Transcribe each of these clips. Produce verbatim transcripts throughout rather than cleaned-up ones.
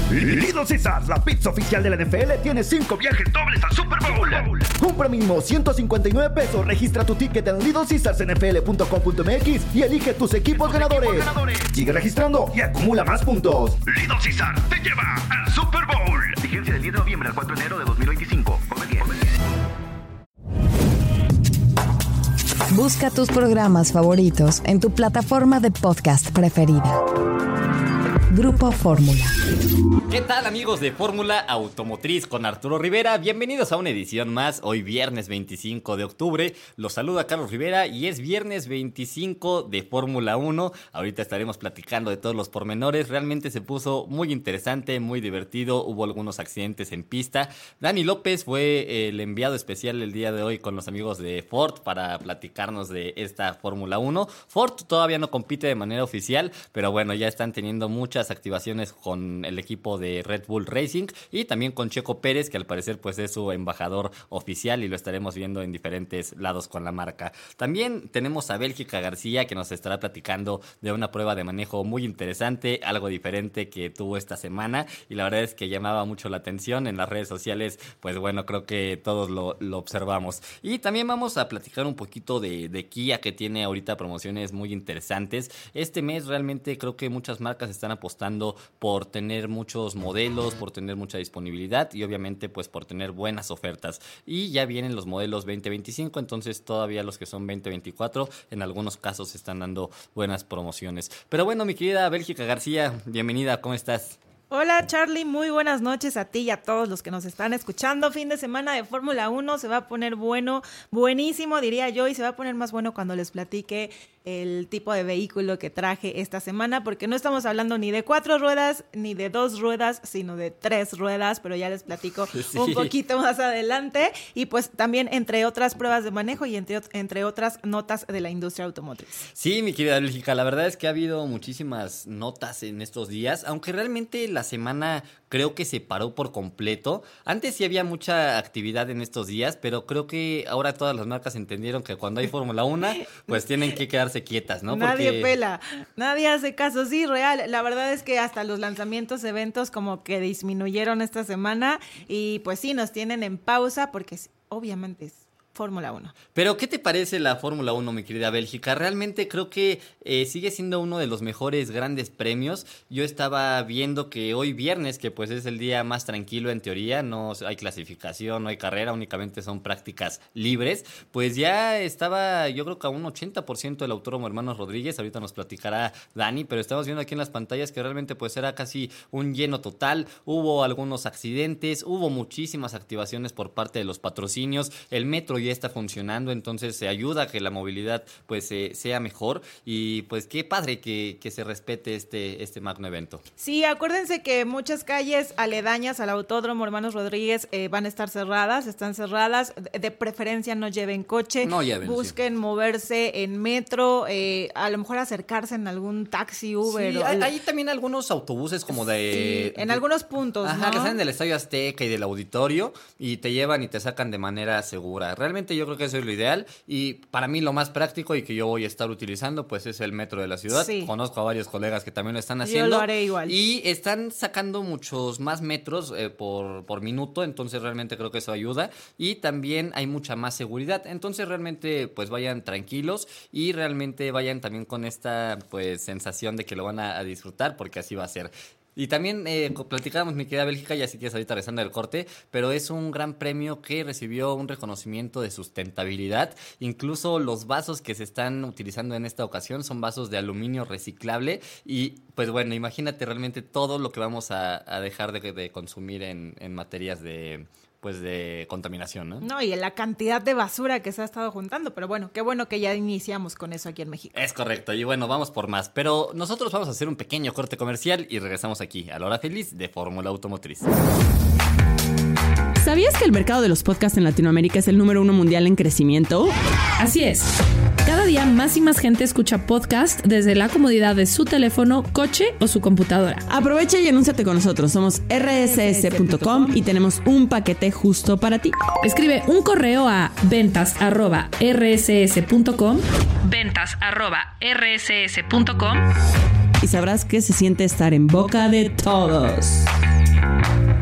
Little Caesars, la pizza oficial de la N F L, tiene cinco viajes dobles al Super Bowl. Compra mínimo ciento cincuenta y nueve pesos, registra tu ticket en little caesars n f l punto com punto m x y elige tus equipos ganadores. equipos ganadores. Sigue registrando y acumula más puntos. Little Caesars te lleva al Super Bowl. Vigencia del diez de noviembre al cuatro de enero de dos mil veinticinco. Come bien. Busca tus programas favoritos en tu plataforma de podcast preferida. Grupo Fórmula. ¿Qué tal, amigos de Fórmula Automotriz con Arturo Rivera? Bienvenidos a una edición más, hoy viernes veinticinco de octubre. Los saluda Carlos Rivera y es viernes veinticinco de Fórmula uno. Ahorita estaremos platicando de todos los pormenores. Realmente se puso muy interesante, muy divertido. Hubo algunos accidentes en pista. Dani López fue el enviado especial el día de hoy con los amigos de Ford para platicarnos de esta Fórmula uno. Ford todavía no compite de manera oficial, pero bueno, ya están teniendo muchas activaciones con el equipo de Red Bull Racing y también con Checo Pérez, que al parecer pues es su embajador oficial y lo estaremos viendo en diferentes lados con la marca. También tenemos a Bélgica García, que nos estará platicando de una prueba de manejo muy interesante, algo diferente que tuvo esta semana, y la verdad es que llamaba mucho la atención en las redes sociales. Pues bueno, creo que todos lo, lo observamos. Y también vamos a platicar un poquito de, de Kia, que tiene ahorita promociones muy interesantes. Este mes realmente creo que muchas marcas están apostando por tener muchos modelos, por tener mucha disponibilidad y obviamente pues por tener buenas ofertas. Y ya vienen los modelos veinte veinticinco, entonces todavía los que son veinte veinticuatro en algunos casos están dando buenas promociones. Pero bueno, mi querida Bélgica García, bienvenida, ¿cómo estás? Hola Charlie, muy buenas noches a ti y a todos los que nos están escuchando. Fin de semana de Fórmula uno, se va a poner bueno, buenísimo diría yo, y se va a poner más bueno cuando les platique el tipo de vehículo que traje esta semana, porque no estamos hablando ni de cuatro ruedas ni de dos ruedas, sino de tres ruedas, pero ya les platico sí. un poquito más adelante. Y pues también entre otras pruebas de manejo y entre, entre otras notas de la industria automotriz. Sí, mi querida Bélgica, la verdad es que ha habido muchísimas notas en estos días, aunque realmente la semana creo que se paró por completo. Antes sí había mucha actividad en estos días, pero creo que ahora todas las marcas entendieron que cuando hay Fórmula uno, pues tienen que quedarse quietas, ¿no? Nadie Porque... pela, nadie hace caso, sí, real. La verdad es que hasta los lanzamientos, eventos como que disminuyeron esta semana y pues sí, nos tienen en pausa porque obviamente es Fórmula uno. Pero, ¿qué te parece la Fórmula uno, mi querida Bélgica? Realmente creo que eh, sigue siendo uno de los mejores grandes premios. Yo estaba viendo que hoy viernes, que pues es el día más tranquilo en teoría, no hay clasificación, no hay carrera, únicamente son prácticas libres, pues ya estaba, yo creo que a un ochenta por ciento del Autódromo Hermanos Rodríguez. Ahorita nos platicará Dani, pero estamos viendo aquí en las pantallas que realmente pues era casi un lleno total. Hubo algunos accidentes, hubo muchísimas activaciones por parte de los patrocinios, el metro ya está funcionando, entonces se ayuda a que la movilidad pues eh, sea mejor y pues qué padre que, que se respete este, este magno evento. Sí, acuérdense que muchas calles aledañas al Autódromo Hermanos Rodríguez eh, van a estar cerradas, están cerradas, de, de preferencia no lleven coche, no lleven, busquen sí. moverse en metro, eh, a lo mejor acercarse en algún taxi, Uber. Sí, o hay, hay también algunos autobuses como de... Sí, en de, algunos puntos, ajá, ¿no? que salen del Estadio Azteca y del auditorio y te llevan y te sacan de manera segura. Realmente yo creo que eso es lo ideal y para mí lo más práctico y que yo voy a estar utilizando pues es el metro de la ciudad. Sí. Conozco a varios colegas que también lo están haciendo. Yo lo haré igual. Y están sacando muchos más metros eh, por, por minuto, entonces realmente creo que eso ayuda y también hay mucha más seguridad. Entonces realmente pues vayan tranquilos y realmente vayan también con esta pues sensación de que lo van a, a disfrutar porque así va a ser. Y también eh, platicábamos, mi querida Bélgica, ya si quieres ahorita rezando el corte, pero es un gran premio que recibió un reconocimiento de sustentabilidad. Incluso los vasos que se están utilizando en esta ocasión son vasos de aluminio reciclable y pues bueno, imagínate realmente todo lo que vamos a, a dejar de, de consumir en, en materias de... pues de contaminación, ¿no? No, y la cantidad de basura que se ha estado juntando, pero bueno, qué bueno que ya iniciamos con eso aquí en México. Es correcto, y bueno, vamos por más, pero nosotros vamos a hacer un pequeño corte comercial y regresamos aquí a la hora feliz de Fórmula Automotriz. ¿Sabías que el mercado de los podcasts en Latinoamérica es el número uno mundial en crecimiento? Así es. Cada día más y más gente escucha podcast desde la comodidad de su teléfono, coche o su computadora. Aprovecha y anúnciate con nosotros. Somos erre ese ese punto com y tenemos un paquete justo para ti. Escribe un correo a ventas arroba erre ese ese punto com ventas arroba erre ese ese punto com y sabrás qué se siente estar en boca de todos.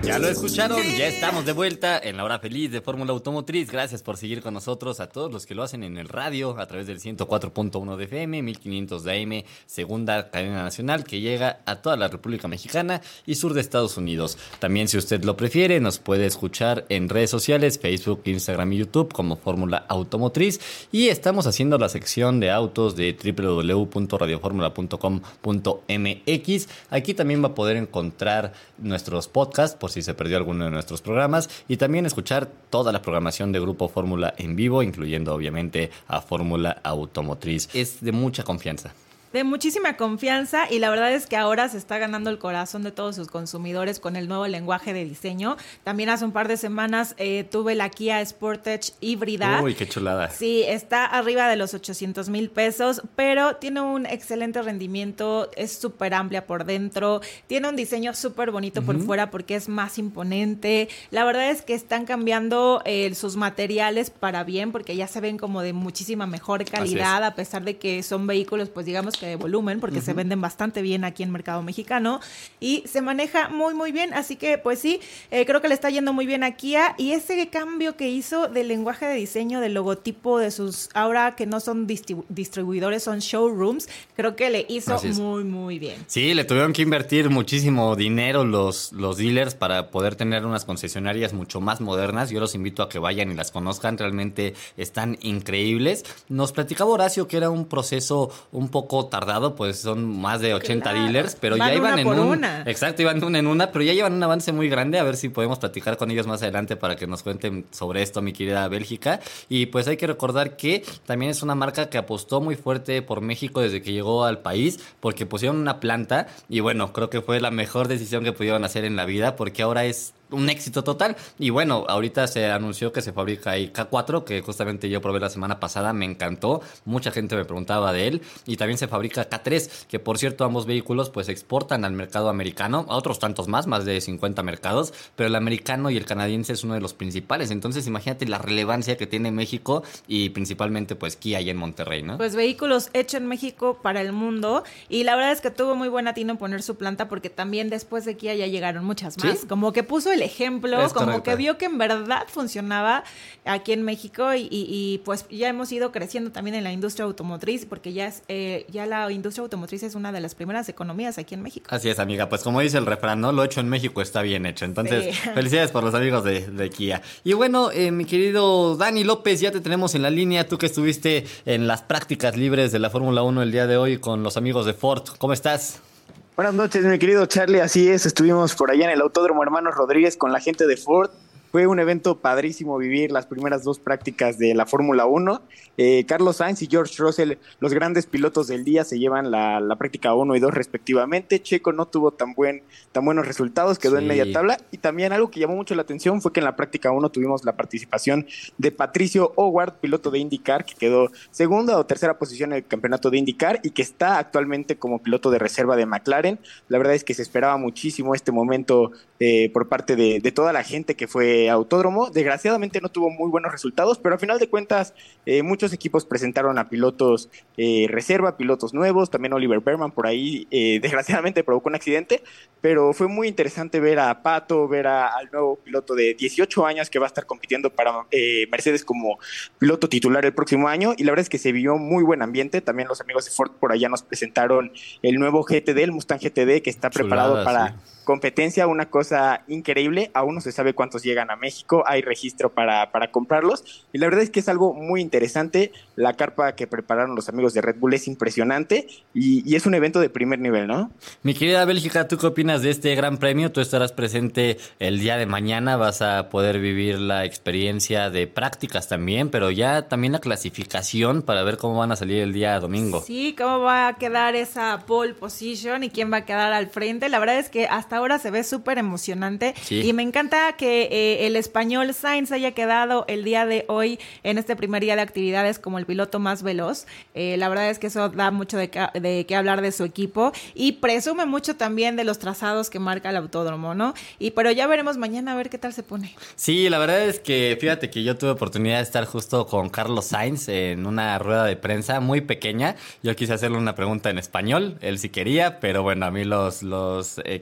Ya lo escucharon, ya estamos de vuelta en la hora feliz de Fórmula Automotriz. Gracias por seguir con nosotros, a todos los que lo hacen en el radio a través del ciento cuatro punto uno de F M, mil quinientos de A M, segunda cadena nacional que llega a toda la República Mexicana y sur de Estados Unidos. También, si usted lo prefiere, nos puede escuchar en redes sociales, Facebook, Instagram y YouTube como Fórmula Automotriz, y estamos haciendo la sección de autos de doble u doble u doble u punto radio fórmula punto com punto m x. Aquí también va a poder encontrar nuestros podcasts por si se perdió alguno de nuestros programas, y también escuchar toda la programación de Grupo Fórmula en vivo, incluyendo obviamente a Fórmula Automotriz. Es de mucha confianza. De muchísima confianza, y la verdad es que ahora se está ganando el corazón de todos sus consumidores con el nuevo lenguaje de diseño. También hace un par de semanas eh, tuve la Kia Sportage híbrida. Uy, qué chulada. Sí, está arriba de los ochocientos mil pesos, pero tiene un excelente rendimiento, es súper amplia por dentro, tiene un diseño súper bonito uh-huh. por fuera porque es más imponente. La verdad es que están cambiando eh, sus materiales para bien, porque ya se ven como de muchísima mejor calidad, a pesar de que son vehículos, pues digamos que de volumen, porque uh-huh. se venden bastante bien aquí en mercado mexicano y se maneja muy muy bien, así que pues sí, eh, creo que le está yendo muy bien a Kia, y ese cambio que hizo del lenguaje de diseño, del logotipo de sus, ahora que no son distribu- distribuidores, son showrooms, creo que le hizo muy muy bien. Sí, le tuvieron que invertir muchísimo dinero los, los dealers para poder tener unas concesionarias mucho más modernas. Yo los invito a que vayan y las conozcan, realmente están increíbles. Nos platicaba Horacio que era un proceso un poco tardado, pues son más de ochenta claro. dealers, pero van ya iban una en por un una. Exacto, iban una en una, pero ya llevan un avance muy grande. A ver si podemos platicar con ellos más adelante para que nos cuenten sobre esto, mi querida Bélgica. Y pues hay que recordar que también es una marca que apostó muy fuerte por México desde que llegó al país, porque pusieron una planta y bueno, creo que fue la mejor decisión que pudieron hacer en la vida, porque ahora es un éxito total. Y bueno, ahorita se anunció que se fabrica el K cuatro, que justamente yo probé la semana pasada, me encantó, mucha gente me preguntaba de él, y también se fabrica K tres, que por cierto ambos vehículos pues exportan al mercado americano, a otros tantos más, más de cincuenta mercados, pero el americano y el canadiense es uno de los principales. Entonces imagínate la relevancia que tiene México, y principalmente pues Kia ahí en Monterrey, ¿no? Pues vehículos hechos en México para el mundo, y la verdad es que tuvo muy buen atino en poner su planta, porque también después de Kia ya llegaron muchas más, ¿sí? Como que puso el ejemplo, es como correcto. Que vio que en verdad funcionaba aquí en México, y, y, y pues ya hemos ido creciendo también en la industria automotriz, porque ya es eh, ya la industria automotriz es una de las primeras economías aquí en México. Así es, amiga, pues como dice el refrán, ¿no? Lo hecho en México está bien hecho. Entonces, sí. Felicidades por los amigos de, de Kia. Y bueno, eh, mi querido Dani López, ya te tenemos en la línea, tú que estuviste en las prácticas libres de la Fórmula uno el día de hoy con los amigos de Ford. ¿Cómo estás? Buenas noches, mi querido Charlie. Así es, estuvimos por allá en el Autódromo Hermanos Rodríguez con la gente de Ford. Fue un evento padrísimo vivir las primeras dos prácticas de la Fórmula uno. Eh, Carlos Sainz y George Russell, los grandes pilotos del día, se llevan la, la práctica uno y dos respectivamente. Checo no tuvo tan buen tan buenos resultados, quedó sí. en media tabla. Y también algo que llamó mucho la atención fue que en la práctica uno tuvimos la participación de Patricio Howard, piloto de IndyCar, que quedó segunda o tercera posición en el campeonato de IndyCar y que está actualmente como piloto de reserva de McLaren. La verdad es que se esperaba muchísimo este momento eh, por parte de, de toda la gente que fue autódromo. Desgraciadamente no tuvo muy buenos resultados, pero a final de cuentas eh, muchos equipos presentaron a pilotos eh, reserva, pilotos nuevos, también Oliver Berman por ahí eh, desgraciadamente provocó un accidente, pero fue muy interesante ver a Pato, ver a, al nuevo piloto de dieciocho años que va a estar compitiendo para eh, Mercedes como piloto titular el próximo año, y la verdad es que se vio muy buen ambiente. También los amigos de Ford por allá nos presentaron el nuevo G T D, el Mustang G T D, que está preparado Chulada, para... Sí. competencia, una cosa increíble. Aún no se sabe cuántos llegan a México, hay registro para, para comprarlos, y la verdad es que es algo muy interesante. La carpa que prepararon los amigos de Red Bull es impresionante, y, y es un evento de primer nivel, ¿no? Mi querida Bélgica, ¿tú qué opinas de este gran premio? Tú estarás presente el día de mañana, vas a poder vivir la experiencia de prácticas también, pero ya también la clasificación para ver cómo van a salir el día domingo. Sí, cómo va a quedar esa pole position y quién va a quedar al frente. La verdad es que hasta ahora se ve súper emocionante, sí. Y me encanta que eh, el español Sainz haya quedado el día de hoy en este primer día de actividades como el piloto más veloz. Eh, la verdad es que eso da mucho de, ca- de qué hablar de su equipo, y presume mucho también de los trazados que marca el autódromo, ¿no? Y pero ya veremos mañana a ver qué tal se pone. Sí, la verdad es que fíjate que yo tuve oportunidad de estar justo con Carlos Sainz en una rueda de prensa muy pequeña. Yo quise hacerle una pregunta en español, él sí quería, pero bueno, a mí los, los eh, que estaban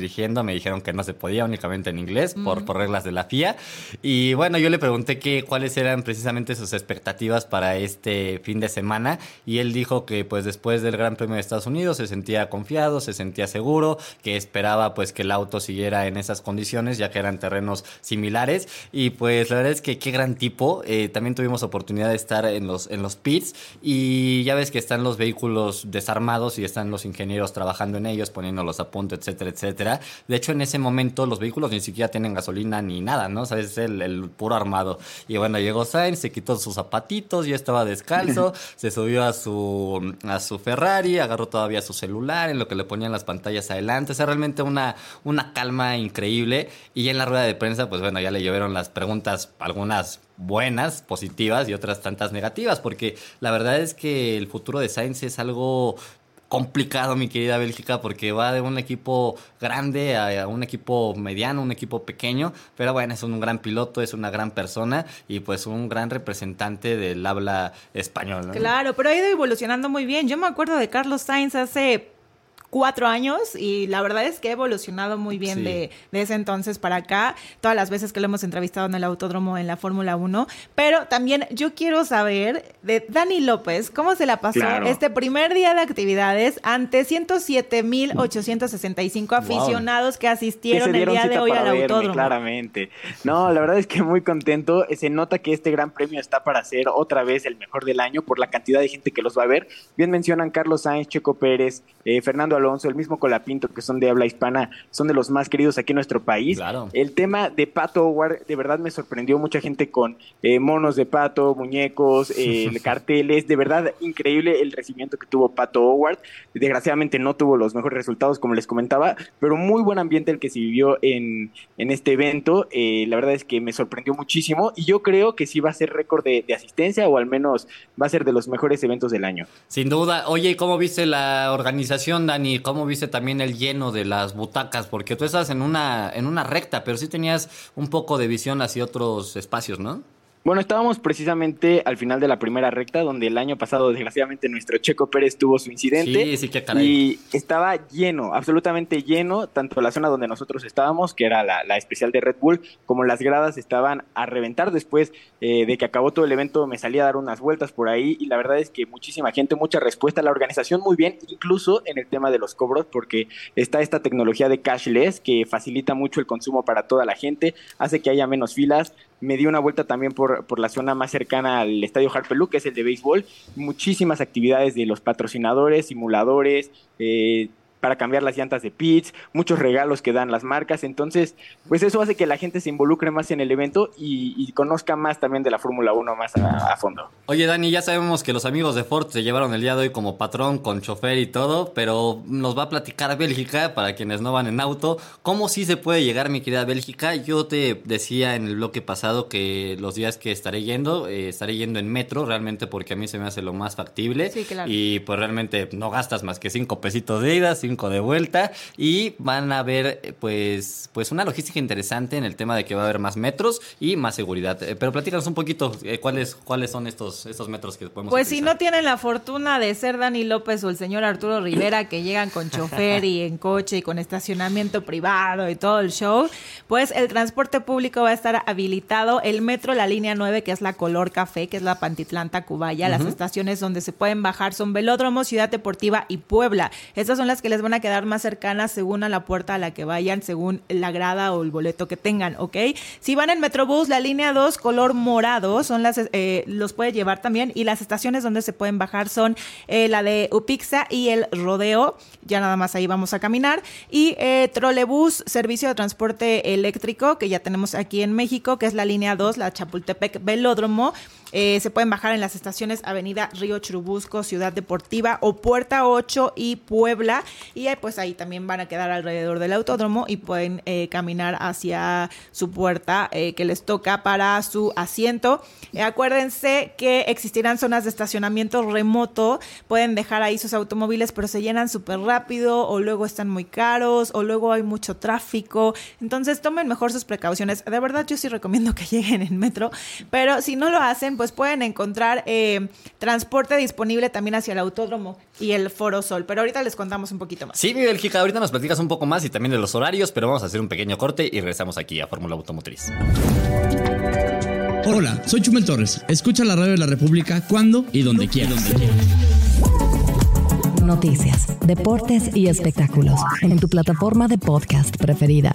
dirigiendo, me dijeron que no se podía, únicamente en inglés, mm. por, por reglas de la F I A. Y bueno, yo le pregunté que cuáles eran precisamente sus expectativas para este fin de semana, y él dijo que pues después del Gran Premio de Estados Unidos se sentía confiado, se sentía seguro, que esperaba pues que el auto siguiera en esas condiciones, ya que eran terrenos similares. Y pues la verdad es que qué gran tipo. Eh, también tuvimos oportunidad de estar en los, en los pits, y ya ves que están los vehículos desarmados y están los ingenieros trabajando en ellos, poniéndolos a punto, etcétera, etcétera. De hecho, en ese momento los vehículos ni siquiera tienen gasolina ni nada, ¿no? O sea, es el, el puro armado. Y bueno, llegó Sainz, se quitó sus zapatitos, ya estaba descalzo, se subió a su, a su Ferrari, agarró todavía su celular, en lo que le ponían las pantallas adelante. O sea, realmente una, una calma increíble. Y en la rueda de prensa, pues bueno, ya le llovieron las preguntas, algunas buenas, positivas, y otras tantas negativas, porque la verdad es que el futuro de Sainz es algo complicado, mi querida Bélgica, porque va de un equipo grande a un equipo mediano, un equipo pequeño, pero bueno, es un gran piloto, es una gran persona y pues un gran representante del habla español, ¿no? Claro, pero ha ido evolucionando muy bien. Yo me acuerdo de Carlos Sainz hace cuatro años y la verdad es que ha evolucionado muy bien sí. de, de ese entonces para acá, todas las veces que lo hemos entrevistado en el autódromo en la Fórmula uno, pero también yo quiero saber de Dani López, ¿cómo se la pasó claro. este primer día de actividades ante ciento siete mil ochocientos sesenta y cinco aficionados wow. que asistieron que el día de hoy al verme, autódromo? Claramente. No, la verdad es que muy contento, se nota que este gran premio está para ser otra vez el mejor del año por la cantidad de gente que los va a ver. Bien mencionan Carlos Sainz, Checo Pérez, eh, Fernando Alonso, el mismo Colapinto, que son de habla hispana, son de los más queridos aquí en nuestro país. Claro. El tema de Pato O'Ward, de verdad me sorprendió, mucha gente con eh, monos de Pato, muñecos, eh, carteles, de verdad increíble el recibimiento que tuvo Pato O'Ward. Desgraciadamente no tuvo los mejores resultados, como les comentaba, pero muy buen ambiente el que se vivió en, en este evento. Eh, la verdad es que me sorprendió muchísimo y yo creo que sí va a ser récord de, de asistencia, o al menos va a ser de los mejores eventos del año. Sin duda. Oye, ¿cómo viste la organización, Dani? ¿Cómo viste también el lleno de las butacas? Porque tú estás en una, en una recta, pero sí tenías un poco de visión hacia otros espacios, ¿no? Bueno, estábamos precisamente al final de la primera recta, donde el año pasado, desgraciadamente, nuestro Checo Pérez tuvo su incidente. Sí, sí, qué caray. Y estaba lleno, absolutamente lleno, tanto la zona donde nosotros estábamos, que era la, la especial de Red Bull, como las gradas estaban a reventar. Después eh, de que acabó todo el evento, me salí a dar unas vueltas por ahí, y la verdad es que muchísima gente, mucha respuesta, la organización muy bien, incluso en el tema de los cobros, porque está esta tecnología de cashless, que facilita mucho el consumo para toda la gente, hace que haya menos filas. Me di una vuelta también por, por la zona más cercana al estadio Harpelú, que es el de béisbol. Muchísimas actividades de los patrocinadores, simuladores, eh, para cambiar las llantas de pits, muchos regalos que dan las marcas. Entonces, pues eso hace que la gente se involucre más en el evento y, y conozca más también de la Fórmula uno más a, a fondo. Oye, Dani, ya sabemos que los amigos de Ford se llevaron el día de hoy como patrón, con chofer y todo, pero nos va a platicar Bélgica, para quienes no van en auto, cómo sí se puede llegar, mi querida Bélgica. Yo te decía en el bloque pasado que los días que estaré yendo, eh, estaré yendo en metro, realmente, porque a mí se me hace lo más factible. Sí, claro. Y pues realmente no gastas más que cinco pesitos de ida, cinco de vuelta, y van a ver pues pues una logística interesante en el tema de que va a haber más metros y más seguridad. Eh, pero platícanos un poquito eh, cuáles cuáles son estos estos metros que podemos Pues utilizar. Si no tienen la fortuna de ser Dani López o el señor Arturo Rivera, que llegan con chofer y en coche y con estacionamiento privado y todo el show, pues el transporte público va a estar habilitado. El metro, la línea nueve, que es la color café, que es la Pantitlán-Tacubaya. Uh-huh. Las estaciones donde se pueden bajar son Velódromo, Ciudad Deportiva y Puebla. Estas son las que les van a quedar más cercanas según a la puerta a la que vayan, según la grada o el boleto que tengan, ¿ok? Si van en Metrobús, la línea dos, color morado, son las eh, los puede llevar también, y las estaciones donde se pueden bajar son eh, la de Upixa y el Rodeo. Ya nada más ahí vamos a caminar. Y eh, trolebús, servicio de transporte eléctrico, que ya tenemos aquí en México, que es la línea dos, la Chapultepec Velódromo. Eh, se pueden bajar en las estaciones Avenida Río Churubusco, Ciudad Deportiva o Puerta ocho y Puebla, y eh, pues ahí también van a quedar alrededor del autódromo y pueden eh, caminar hacia su puerta eh, que les toca para su asiento. Eh, acuérdense que existirán zonas de estacionamiento remoto, pueden dejar ahí sus automóviles, pero se llenan súper rápido, o luego están muy caros, o luego hay mucho tráfico. Entonces tomen mejor sus precauciones. De verdad yo sí recomiendo que lleguen en metro, pero si no lo hacen, pues pueden encontrar eh, transporte disponible también hacia el Autódromo y el Foro Sol. Pero ahorita les contamos un poquito más. Sí, mi Bélgica, ahorita nos platicas un poco más y también de los horarios, pero vamos a hacer un pequeño corte y regresamos aquí a Fórmula Automotriz. Hola, soy Chumel Torres. Escucha la radio de la República cuando y donde quieras. Noticias, deportes y espectáculos en tu plataforma de podcast preferida.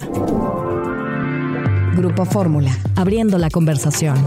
Grupo Fórmula, abriendo la conversación.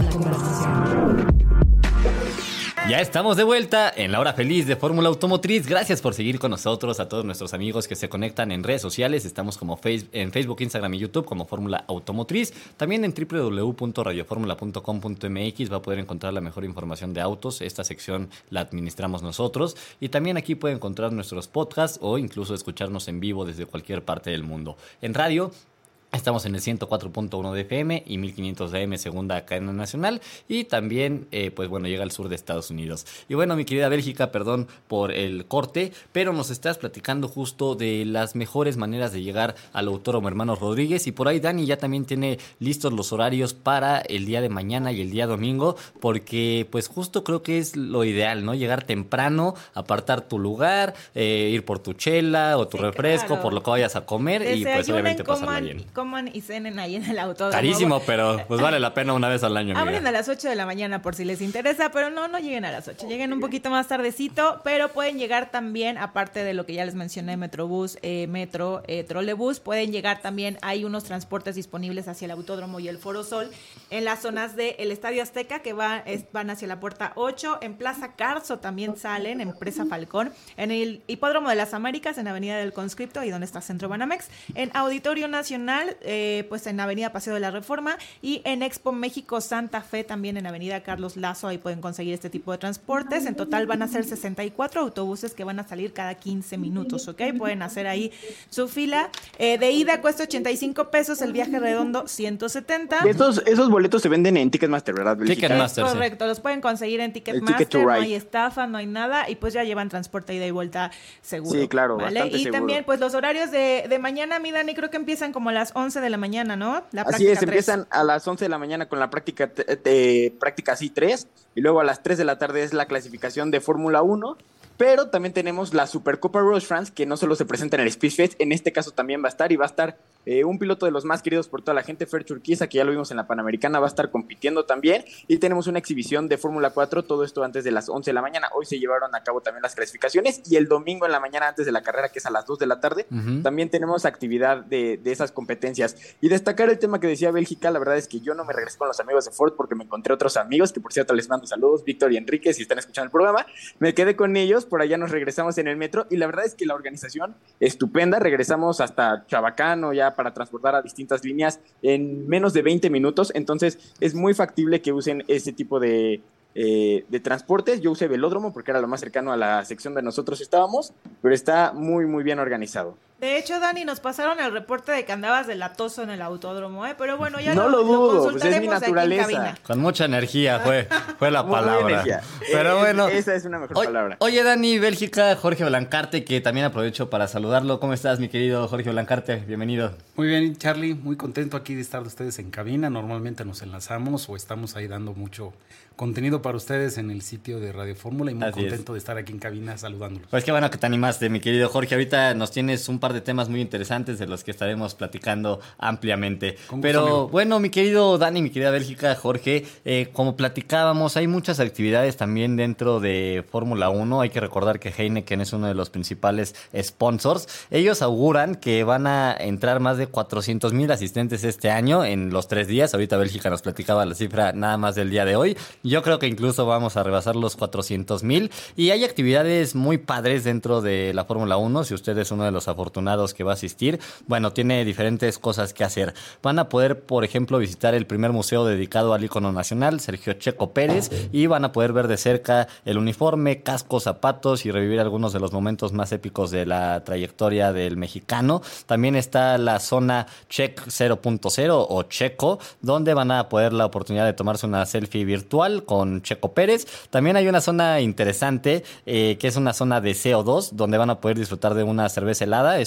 Ya estamos de vuelta en la hora feliz de Fórmula Automotriz. Gracias por seguir con nosotros, a todos nuestros amigos que se conectan en redes sociales. Estamos como face, en Facebook, Instagram y YouTube como Fórmula Automotriz. También en doble u doble u doble u punto radio fórmula punto com punto m x va a poder encontrar la mejor información de autos. Esta sección la administramos nosotros. Y también aquí puede encontrar nuestros podcasts o incluso escucharnos en vivo desde cualquier parte del mundo. En radio estamos en el ciento cuatro punto uno de F M y mil quinientos de A M, segunda cadena nacional. Y también, eh, pues bueno, llega al sur de Estados Unidos. Y bueno, mi querida Bélgica, perdón por el corte, pero nos estás platicando justo de las mejores maneras de llegar al Autódromo Hermanos Rodríguez. Y por ahí Dani ya también tiene listos los horarios para el día de mañana y el día domingo, porque pues justo creo que es lo ideal, ¿no? Llegar temprano, apartar tu lugar, eh, ir por tu chela o tu sí, refresco, claro, por lo que vayas a comer. Desayunen, y pues obviamente pasarla bien. Coman y cenen ahí en el autódromo. Carísimo, pero pues vale la pena una vez al año. Abren a las ocho de la mañana por si les interesa, pero no, no lleguen a las ocho. Lleguen un poquito más tardecito, pero pueden llegar también, aparte de lo que ya les mencioné, Metrobús, eh, Metro, eh, Trolebús, pueden llegar también, hay unos transportes disponibles hacia el Autódromo y el Foro Sol, en las zonas del Estadio Azteca, que va, es, van hacia la puerta ocho, en Plaza Carso también salen, en Presa Falcón, en el Hipódromo de las Américas, en Avenida del Conscripto, ahí donde está Centro Banamex, en Auditorio Nacional, Eh, pues en Avenida Paseo de la Reforma, y en Expo México Santa Fe también en Avenida Carlos Lazo. Ahí pueden conseguir este tipo de transportes. En total van a ser sesenta y cuatro autobuses que van a salir cada quince minutos, ¿ok? Pueden hacer ahí su fila. Eh, de ida cuesta ochenta y cinco pesos, el viaje redondo ciento setenta. Esos, esos boletos se venden en Ticketmaster, ¿verdad, Bélgica? Ticketmaster, correcto, sí. Los pueden conseguir en Ticketmaster, ticket no hay estafa, no hay nada, y pues ya llevan transporte ida y vuelta seguro. Sí, claro, ¿vale? bastante Y seguro. También pues los horarios de, de mañana, mi Dani, creo que empiezan como a las once de la mañana, ¿no? La Así es, tres. Empiezan a las once de la mañana con la práctica, te, te, práctica C tres, y luego a las tres de la tarde es la clasificación de Fórmula uno. Pero también tenemos la Supercopa Roush France, que no solo se presenta en el Speed Fest, en este caso también va a estar, y va a estar eh, un piloto de los más queridos por toda la gente, Fer Churquiza, que ya lo vimos en la Panamericana, va a estar compitiendo también, y tenemos una exhibición de Fórmula cuatro, todo esto antes de las once de la mañana. Hoy se llevaron a cabo también las clasificaciones, y el domingo en la mañana antes de la carrera, que es a las dos de la tarde, uh-huh. también tenemos actividad de, de esas competencias. Y destacar el tema que decía Bélgica, la verdad es que yo no me regresé con los amigos de Ford porque me encontré otros amigos, que por cierto les mando saludos, Víctor y Enrique, si están escuchando el programa. Me quedé con ellos, por allá nos regresamos en el metro, y la verdad es que la organización estupenda. Regresamos hasta Chabacano ya para transportar a distintas líneas en menos de veinte minutos, entonces es muy factible que usen ese tipo de, eh, de transportes. Yo usé Velódromo porque era lo más cercano a la sección donde nosotros estábamos, pero está muy muy bien organizado. De hecho, Dani, nos pasaron el reporte de que andabas de latoso en el autódromo, ¿eh? Pero bueno, ya no lo, lo dudo, lo pues es mi naturaleza. Con mucha energía fue, fue la Muy palabra. Pero es, bueno. Esa es una mejor oye, palabra. Oye, Dani, Bélgica, Jorge Blancarte, que también aprovecho para saludarlo. ¿Cómo estás, mi querido Jorge Blancarte? Bienvenido. Muy bien, Charlie. Muy contento aquí de estar ustedes en cabina. Normalmente nos enlazamos o estamos ahí dando mucho contenido para ustedes en el sitio de Radio Fórmula, y muy Así contento es. de estar aquí en cabina saludándolos. Pues qué bueno que te animaste, mi querido Jorge. Ahorita nos tienes un par de temas muy interesantes de los que estaremos platicando ampliamente. Con Pero gusto, bueno, mi querido Dani, mi querida Bélgica, Jorge, eh, como platicábamos, hay muchas actividades también dentro de Fórmula uno. Hay que recordar que Heineken es uno de los principales sponsors. Ellos auguran que van a entrar más de cuatrocientos mil asistentes este año en los tres días. Ahorita Bélgica nos platicaba la cifra nada más del día de hoy. Yo creo que incluso vamos a rebasar los cuatrocientos mil. Y hay actividades muy padres dentro de la Fórmula uno. Si usted es uno de los afortunados que va a asistir, bueno, tiene diferentes cosas que hacer. Van a poder, por ejemplo, visitar el primer museo dedicado al ícono nacional, Sergio Checo Pérez, y van a poder ver de cerca el uniforme, cascos, zapatos y revivir algunos de los momentos más épicos de la trayectoria del mexicano. También está la zona Check cero punto cero o Checo, donde van a poder la oportunidad de tomarse una selfie virtual con Checo Pérez. También hay una zona interesante, eh, que es una zona de C O dos, donde van a poder disfrutar de una cerveza helada. Es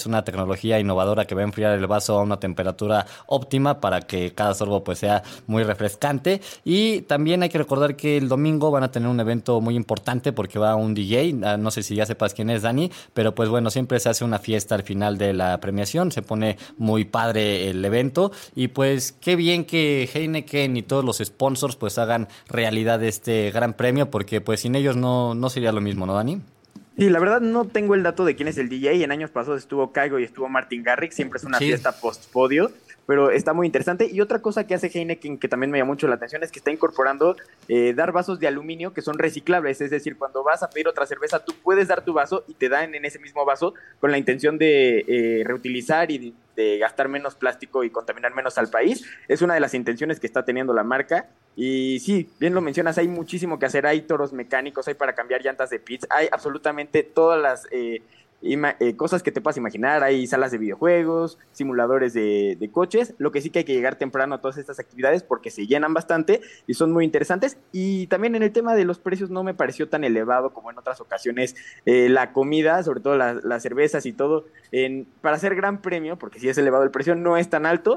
es una tecnología innovadora que va a enfriar el vaso a una temperatura óptima para que cada sorbo pues sea muy refrescante. Y también hay que recordar que el domingo van a tener un evento muy importante porque va un D J, no sé si ya sepas quién es, Dani, pero pues bueno, siempre se hace una fiesta al final de la premiación, se pone muy padre el evento y pues qué bien que Heineken y todos los sponsors pues hagan realidad este gran premio, porque pues sin ellos no, no sería lo mismo, ¿no, Dani? Sí, la verdad no tengo el dato de quién es el D J. En años pasados estuvo Kaigo y estuvo Martin Garrix. Siempre es una sí. fiesta post-podio, pero está muy interesante. Y otra cosa que hace Heineken que también me llama mucho la atención es que está incorporando eh, dar vasos de aluminio que son reciclables. Es decir, cuando vas a pedir otra cerveza, tú puedes dar tu vaso y te dan en ese mismo vaso con la intención de eh, reutilizar y de, de gastar menos plástico y contaminar menos al país. Es una de las intenciones que está teniendo la marca. Y sí, bien lo mencionas, hay muchísimo que hacer. Hay toros mecánicos, hay para cambiar llantas de pits, hay absolutamente todas las eh, ima- eh, cosas que te puedas imaginar. Hay salas de videojuegos, simuladores de, de coches. Lo que sí que hay que llegar temprano a todas estas actividades porque se llenan bastante y son muy interesantes. Y también en el tema de los precios no me pareció tan elevado como en otras ocasiones. Eh, la comida, sobre todo la, las cervezas y todo, en, para hacer gran premio, porque sí es elevado el precio, no es tan alto.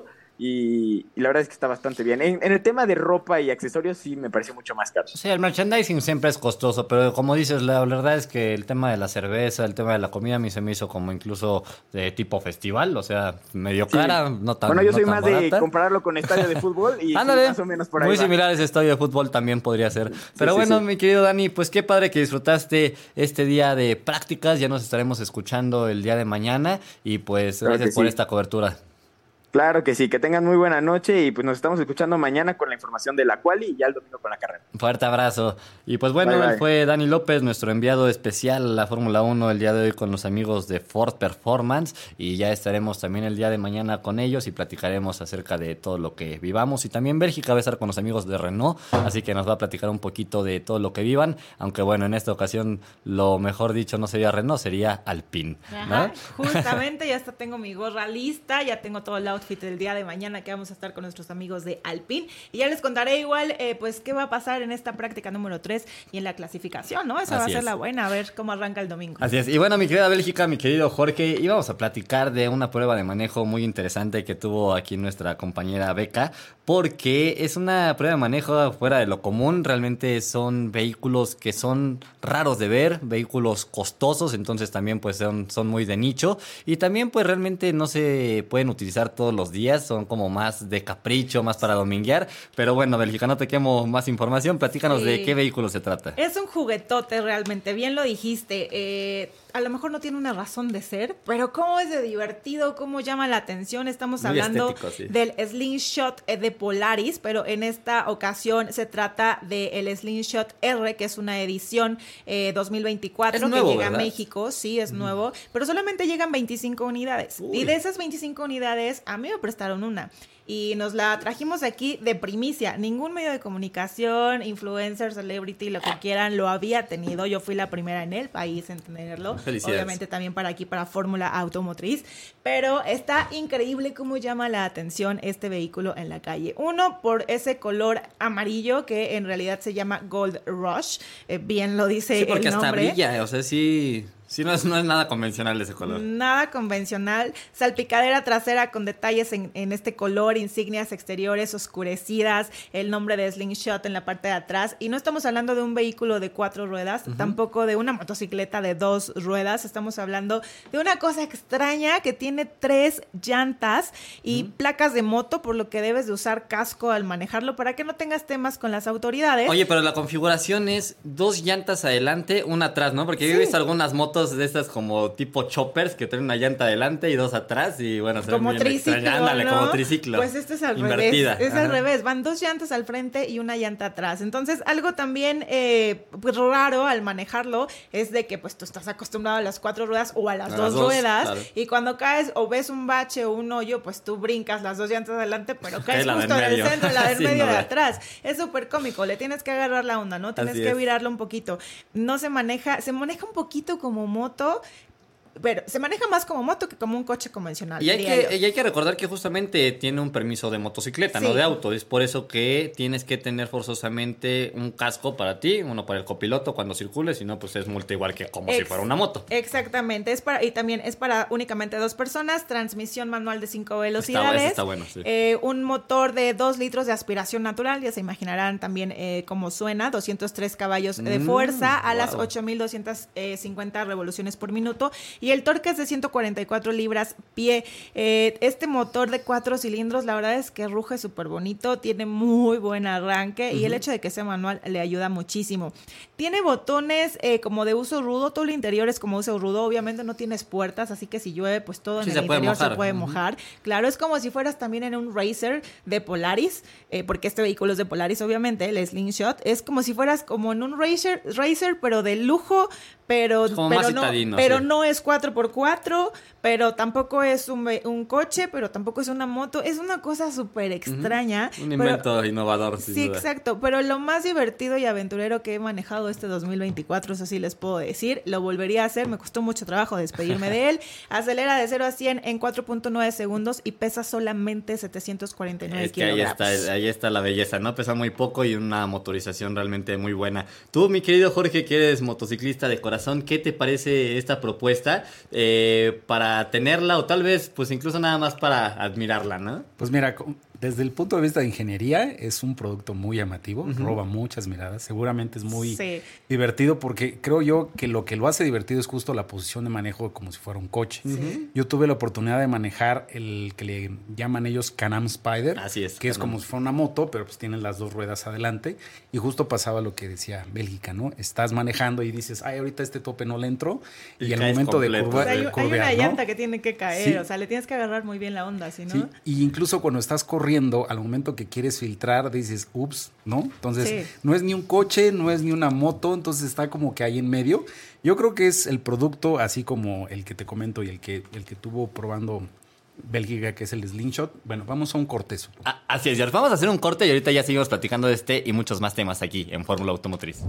Y, y la verdad es que está bastante bien. En, en el tema de ropa y accesorios sí me pareció mucho más caro. Sí, el merchandising siempre es costoso, pero como dices, la, la verdad es que el tema de la cerveza, el tema de la comida a mí se me hizo como incluso de tipo festival, o sea, medio cara, sí. no tan Bueno, yo soy no más barata. de compararlo con estadio de fútbol y sí, más o menos por ahí muy va. similar a ese estadio de fútbol también podría ser. Pero sí, bueno, sí, sí. mi querido Dani, pues qué padre que disfrutaste este día de prácticas, ya nos estaremos escuchando el día de mañana y pues claro gracias por sí. esta cobertura. Claro que sí, que tengan muy buena noche y pues nos estamos escuchando mañana con la información de la quali y ya el domingo con la carrera. Un fuerte abrazo. Y pues bueno, bye, bye. él fue Dani López, nuestro enviado especial a la Fórmula uno el día de hoy con los amigos de Ford Performance y ya estaremos también el día de mañana con ellos y platicaremos acerca de todo lo que vivamos. Y también Bélgica va a estar con los amigos de Renault, así que nos va a platicar un poquito de todo lo que vivan, aunque bueno, en esta ocasión lo mejor dicho no sería Renault, sería Alpine, ¿no? Ajá, justamente, ya hasta tengo mi gorra lista, ya tengo todo el outfit del día de mañana que vamos a estar con nuestros amigos de Alpine y ya les contaré igual eh, pues qué va a pasar en esta práctica número tres y en la clasificación, ¿no? Esa Así va a ser es. la buena, a ver cómo arranca el domingo. Así es, y bueno, mi querida Bélgica, mi querido Jorge, íbamos a platicar de una prueba de manejo muy interesante que tuvo aquí nuestra compañera Beca, porque es una prueba de manejo fuera de lo común, realmente son vehículos que son raros de ver, vehículos costosos, entonces también pues son, son muy de nicho y también pues realmente no se pueden utilizar todos los días, son como más de capricho, más para dominguear, pero bueno, Bélgica, no te quemo más información, platícanos sí. de qué vehículo se trata. Es un juguetote realmente, bien lo dijiste, eh, a lo mejor no tiene una razón de ser, pero cómo es de divertido, cómo llama la atención, estamos Muy hablando sí. del Slingshot de Polaris, pero en esta ocasión se trata del Slingshot R, que es una edición eh, dos mil veinticuatro es nuevo, que llega ¿verdad? a México, sí, es mm. nuevo, pero solamente llegan veinticinco unidades, Uy. y de esas veinticinco unidades a mí me prestaron una. Y nos la trajimos aquí de primicia. Ningún medio de comunicación, influencer, celebrity, lo que quieran, lo había tenido. Yo fui la primera en el país en tenerlo. Obviamente también para aquí, para Fórmula Automotriz. Pero está increíble cómo llama la atención este vehículo en la calle. Uno, por ese color amarillo que en realidad se llama Gold Rush. Eh, bien lo dice el nombre. Sí, porque hasta brilla. O sea, sí... Sí, no es, no es nada convencional ese color. Nada convencional. Salpicadera trasera con detalles en, en este color, insignias exteriores oscurecidas, el nombre de Slingshot en la parte de atrás. Y no estamos hablando de un vehículo de cuatro ruedas, uh-huh. tampoco de una motocicleta de dos ruedas. Estamos hablando de una cosa extraña que tiene tres llantas y uh-huh. placas de moto, por lo que debes de usar casco al manejarlo para que no tengas temas con las autoridades. Oye, pero la configuración es dos llantas adelante, una atrás, ¿no? Porque sí. yo he visto algunas motos de estas como tipo choppers que tienen una llanta adelante y dos atrás y bueno, se como ven bien triciclo, Ándale, ¿no? como triciclo. Pues este es al Invertida. revés, es Ajá. al revés, van dos llantas al frente y una llanta atrás. Entonces, algo también eh, pues raro al manejarlo es de que pues tú estás acostumbrado a las cuatro ruedas o a las, a dos, las dos ruedas claro. y cuando caes o ves un bache o un hoyo, pues tú brincas las dos llantas adelante, pero caes justo en el centro, la del medio no de atrás. Es súper cómico, le tienes que agarrar la onda, ¿no? Tienes Así que es. virarlo un poquito. No se maneja, se maneja un poquito como moto. pero se maneja más como moto que como un coche convencional. Y hay, que, y hay que recordar que justamente tiene un permiso de motocicleta, sí. no de auto. Es por eso que tienes que tener forzosamente un casco para ti, uno para el copiloto cuando circules, si no, pues es multa igual que como Ex- si fuera una moto. Exactamente, es para, y también es para únicamente dos personas, transmisión manual de cinco velocidades. Está, está bueno, sí. Eh, un motor de dos litros de aspiración natural, ya se imaginarán también eh, cómo suena, doscientos tres caballos de fuerza mm, a wow. las ocho mil doscientas cincuenta revoluciones por minuto, y el torque es de ciento cuarenta y cuatro libras pie. Eh, este motor de cuatro cilindros, la verdad es que ruge súper bonito, tiene muy buen arranque, uh-huh. y el hecho de que sea manual le ayuda muchísimo. Tiene botones eh, como de uso rudo, todo el interior es como uso rudo, obviamente no tienes puertas, así que si llueve, pues todo sí, en el interior mojar. se puede uh-huh. mojar. Claro, es como si fueras también en un racer de Polaris, eh, porque este vehículo es de Polaris, obviamente, el Slingshot, es como si fueras como en un racer, racer pero de lujo, pero, pero, no, pero sí. no es cuatro por cuatro, pero tampoco es un, un coche, pero tampoco es una moto, es una cosa súper extraña. Uh-huh. Un invento pero, innovador, sin Sí, duda. Exacto, pero lo más divertido y aventurero que he manejado este dos mil veinticuatro, eso sí les puedo decir, lo volvería a hacer, me costó mucho trabajo despedirme de él, acelera de cero a cien en cuatro punto nueve segundos y pesa solamente setecientos cuarenta y nueve es que kilogramos. Ahí está, ahí está la belleza, ¿no? Pesa muy poco y una motorización realmente muy buena. Tú, mi querido Jorge, que eres motociclista de corazón, ¿qué te parece esta propuesta eh, para tenerla o tal vez pues incluso nada más para admirarla, ¿no? Pues mira, desde el punto de vista de ingeniería es un producto muy llamativo, uh-huh. roba muchas miradas, seguramente es muy sí. divertido porque creo yo que lo que lo hace divertido es justo la posición de manejo como si fuera un coche. Uh-huh. Yo tuve la oportunidad de manejar el que le llaman ellos Can-Am Spyder, Así es, que Can-Am. es como si fuera una moto, pero pues tienen las dos ruedas adelante y justo pasaba lo que decía Bélgica, ¿no? Estás manejando y dices, ay, ahorita este tope no le entro y, y al momento completo. de curvar, o sea, hay, de curvear, hay una ¿no? llanta que tiene que caer, sí. o sea, le tienes que agarrar muy bien la onda, ¿sí, no? Sí. Y incluso cuando estás corriendo, al momento que quieres filtrar, dices, ups, ¿no? Entonces, sí. no es ni un coche, no es ni una moto, entonces está como que ahí en medio. Yo creo que es el producto, así como el que te comento y el que, el que tuvo probando Bélgica, que es el Slingshot. Bueno, vamos a un corte. Ah, así es, George. Vamos a hacer un corte y ahorita ya seguimos platicando de este y muchos más temas aquí en Fórmula Automotriz.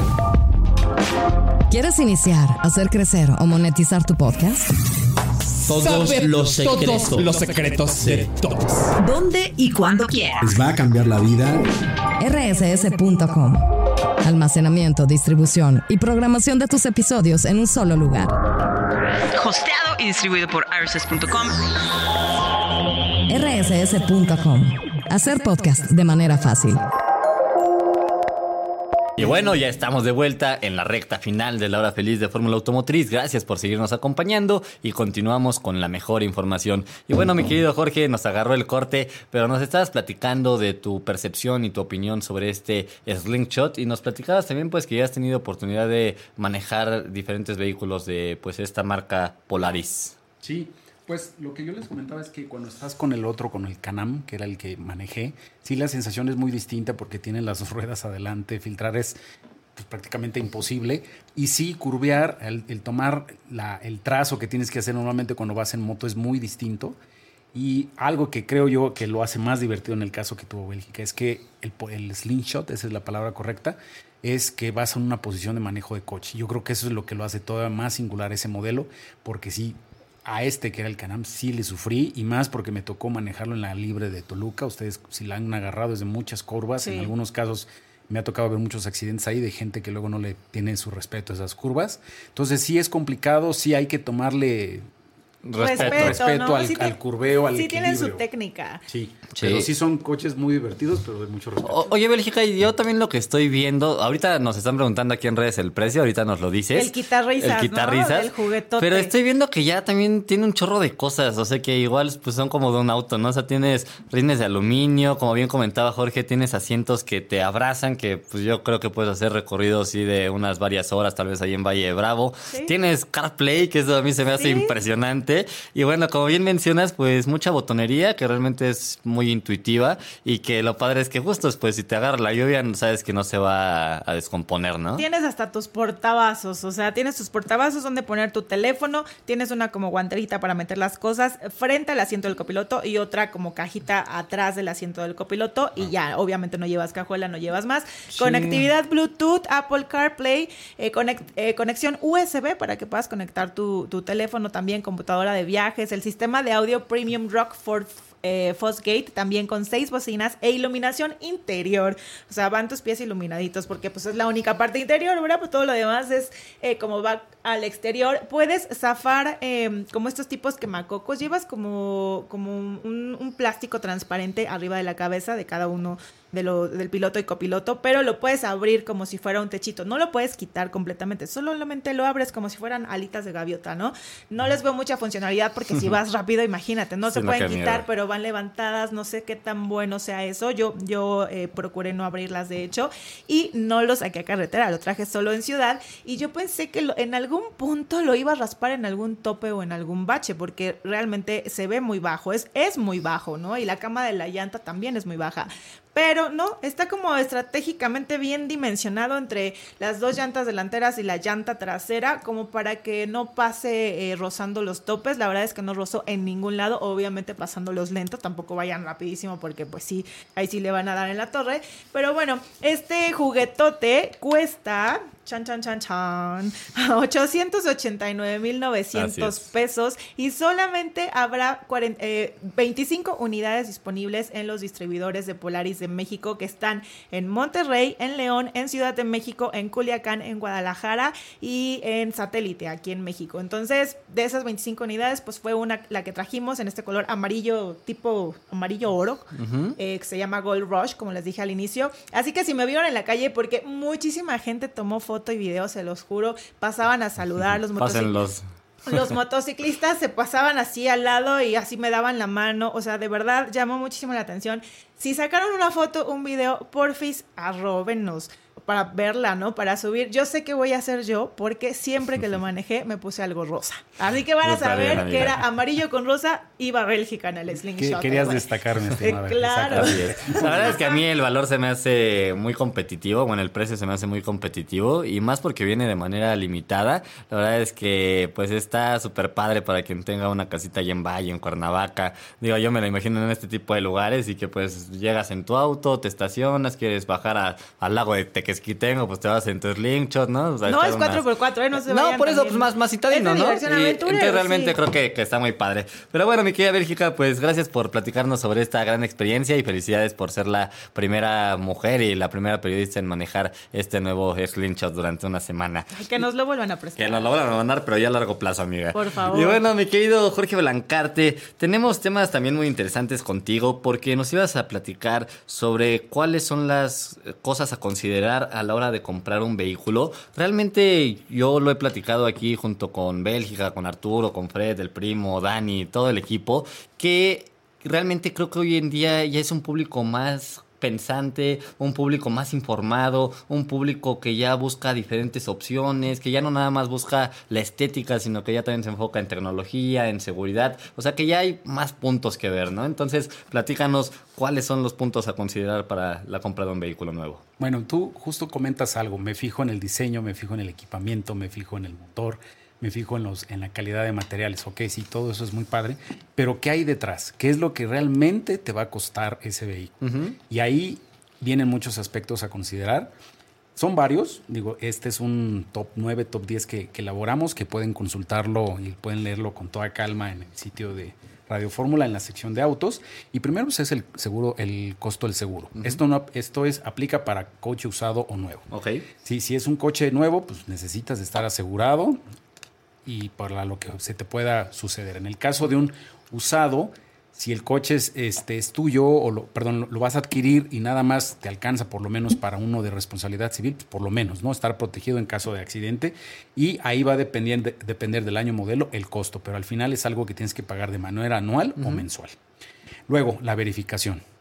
¿Quieres iniciar, hacer crecer o monetizar tu podcast? Todos Saber los secretos. Todos los secretos de todos. ¿Dónde y cuándo quieras? Les va a cambiar la vida. R S S punto com. Almacenamiento, distribución y programación de tus episodios en un solo lugar. Hosteado y distribuido por R S S punto com. R S S punto com. Hacer podcast de manera fácil. Y bueno, ya estamos de vuelta en la recta final de la hora feliz de Fórmula Automotriz. Gracias por seguirnos acompañando y continuamos con la mejor información. Y bueno, mi querido Jorge, nos agarró el corte, pero nos estabas platicando de tu percepción y tu opinión sobre este Slingshot y nos platicabas también pues que ya has tenido oportunidad de manejar diferentes vehículos de pues esta marca Polaris. Sí. Pues lo que yo les comentaba es que cuando estás con el otro, con el Can-Am, que era el que manejé, sí la sensación es muy distinta porque tiene las dos ruedas adelante, filtrar es pues, prácticamente imposible y sí curvear, el, el tomar la, el trazo que tienes que hacer normalmente cuando vas en moto es muy distinto y algo que creo yo que lo hace más divertido en el caso que tuvo Bélgica es que el, el Slingshot, esa es la palabra correcta, es que vas en una posición de manejo de coche. Yo creo que eso es lo que lo hace todavía más singular ese modelo porque sí, a este que era el Can-Am sí le sufrí y más porque me tocó manejarlo en la libre de Toluca. Ustedes si la han agarrado desde muchas curvas, sí. En algunos casos me ha tocado ver muchos accidentes ahí de gente que luego no le tiene su respeto a esas curvas. Entonces sí es complicado, sí hay que tomarle respeto, respeto, respeto ¿no? al, sí te, al curveo, al sí equilibrio. Sí tienen su técnica. Sí, sí, pero sí son coches muy divertidos, pero de mucho respeto. O, oye, Bélgica, y yo también lo que estoy viendo, ahorita nos están preguntando aquí en redes el precio, ahorita nos lo dices. El quitarrisas, El quitarrisas, ¿no? El juguetote. Pero estoy viendo que ya también tiene un chorro de cosas, o sea que igual pues son como de un auto, ¿no? O sea, tienes rines de aluminio, como bien comentaba Jorge, tienes asientos que te abrazan, que pues yo creo que puedes hacer recorridos sí de unas varias horas, tal vez ahí en Valle de Bravo. ¿Sí? Tienes CarPlay, que eso a mí se me hace ¿Sí? impresionante. Exactamente. Y bueno, como bien mencionas, pues mucha botonería que realmente es muy intuitiva y que lo padre es que justo pues si te agarra la lluvia sabes que no se va a, a descomponer, ¿no? Tienes hasta tus portavasos, o sea, tienes tus portavasos donde poner tu teléfono, tienes una como guanterita para meter las cosas frente al asiento del copiloto y otra como cajita atrás del asiento del copiloto y ya, obviamente no llevas cajuela, no llevas más. Sí. Conectividad Bluetooth, Apple CarPlay, eh, conect, eh, conexión U S B para que puedas conectar tu, tu teléfono también, computadora de viajes, el sistema de audio Premium Rockford Eh, Fosgate, también con seis bocinas e iluminación interior, o sea, van tus pies iluminaditos porque pues es la única parte interior, ¿verdad? Pues todo lo demás es eh, como va al exterior. Puedes zafar eh, como estos tipos quemacocos, llevas como, como un, un plástico transparente arriba de la cabeza de cada uno de lo, del piloto y copiloto, pero lo puedes abrir como si fuera un techito, no lo puedes quitar completamente, solamente lo abres como si fueran alitas de gaviota, ¿no? No les veo mucha funcionalidad porque si vas rápido, imagínate, no sí, se pueden quitar, miedo. Pero van levantadas, no sé qué tan bueno sea eso, yo, yo eh, procuré no abrirlas de hecho y no lo saqué a carretera, lo traje solo en ciudad y yo pensé que lo, en algún punto lo iba a raspar en algún tope o en algún bache porque realmente se ve muy bajo, es, es muy bajo, ¿no? Y la cama de la llanta también es muy baja. Pero no, está como estratégicamente bien dimensionado entre las dos llantas delanteras y la llanta trasera, como para que no pase eh, rozando los topes. La verdad es que no rozó en ningún lado, obviamente pasándolos lento, tampoco vayan rapidísimo porque pues sí, ahí sí le van a dar en la torre. Pero bueno, este juguetote cuesta... Chan, chan, chan, chan. ochocientos ochenta y nueve mil novecientos pesos y solamente habrá cuarenta, eh, veinticinco unidades disponibles en los distribuidores de Polaris de México que están en Monterrey, en León, en Ciudad de México, en Culiacán, en Guadalajara y en Satélite aquí en México. Entonces, de esas veinticinco unidades, pues fue una la que trajimos en este color amarillo, tipo amarillo oro, uh-huh. eh, que se llama Gold Rush, como les dije al inicio. Así que si me vieron en la calle, porque muchísima gente tomó fotos y videos, se los juro, pasaban a saludar a los motociclistas. Los motociclistas se pasaban así al lado y así me daban la mano, o sea, de verdad llamó muchísimo la atención. Si sacaron una foto, un video, porfis, arróbenos para verla, ¿no? Para subir. Yo sé que voy a hacer yo porque siempre que lo manejé me puse algo rosa. Así que van a saber bien, que era amarillo con rosa y va Bélgica en el slingshot. Querías eh, destacar, mi estimada. Claro. La verdad es que a mí el valor se me hace muy competitivo, bueno, el precio se me hace muy competitivo y más porque viene de manera limitada. La verdad es que pues está súper padre para quien tenga una casita allá en Valle, en Cuernavaca. Digo, yo me lo imagino en este tipo de lugares y que pues llegas en tu auto, te estacionas, quieres bajar a, al lago de Tequesquitengo, pues te vas en tu slingshot, ¿no? O sea, no, es cuatro por cuatro, ¿eh? No se No, por eso, también. pues más, más citadino, ¿no? Diversión y, entonces realmente sí. creo que, que está muy padre. Pero bueno, mi querida Bélgica, pues gracias por platicarnos sobre esta gran experiencia y felicidades por ser la primera mujer y la primera periodista en manejar este nuevo slingshot durante una semana. Que nos lo vuelvan a prestar. Que nos lo vuelvan a mandar, pero ya a largo plazo, amiga. Por favor. Y bueno, mi querido Jorge Blancarte, tenemos temas también muy interesantes contigo porque nos ibas a platicar sobre cuáles son las cosas a considerar a la hora de comprar un vehículo. Realmente yo lo he platicado aquí junto con Bélgica, con Arturo, con Fred, el primo, Dani, todo el equipo, que realmente creo que hoy en día ya es un público más pensante, un público más informado, un público que ya busca diferentes opciones, que ya no nada más busca la estética, sino que ya también se enfoca en tecnología, en seguridad, o sea que ya hay más puntos que ver, ¿no? Entonces, platícanos cuáles son los puntos a considerar para la compra de un vehículo nuevo. Bueno, tú justo comentas algo, me fijo en el diseño, me fijo en el equipamiento, me fijo en el motor, me fijo en, los, en la calidad de materiales. Ok, sí, todo eso es muy padre, pero ¿qué hay detrás? ¿Qué es lo que realmente te va a costar ese vehículo? Uh-huh. Y ahí vienen muchos aspectos a considerar. Son varios, digo, este es un top nueve, top diez que, que elaboramos, que pueden consultarlo y pueden leerlo con toda calma en el sitio de Radio Fórmula, en la sección de autos. Y primero pues, es el seguro, el costo del seguro. Uh-huh. Esto no, esto es, aplica para coche usado o nuevo. Okay. Si, si es un coche nuevo, pues necesitas estar asegurado y para lo que se te pueda suceder. En el caso de un usado, si el coche es, este, es tuyo, o lo, perdón, lo vas a adquirir y nada más te alcanza por lo menos para uno de responsabilidad civil, pues por lo menos, ¿no? Estar protegido en caso de accidente, y ahí va a depender, de, depender del año modelo el costo, pero al final es algo que tienes que pagar de manera anual uh-huh. o mensual. Luego, la verificación.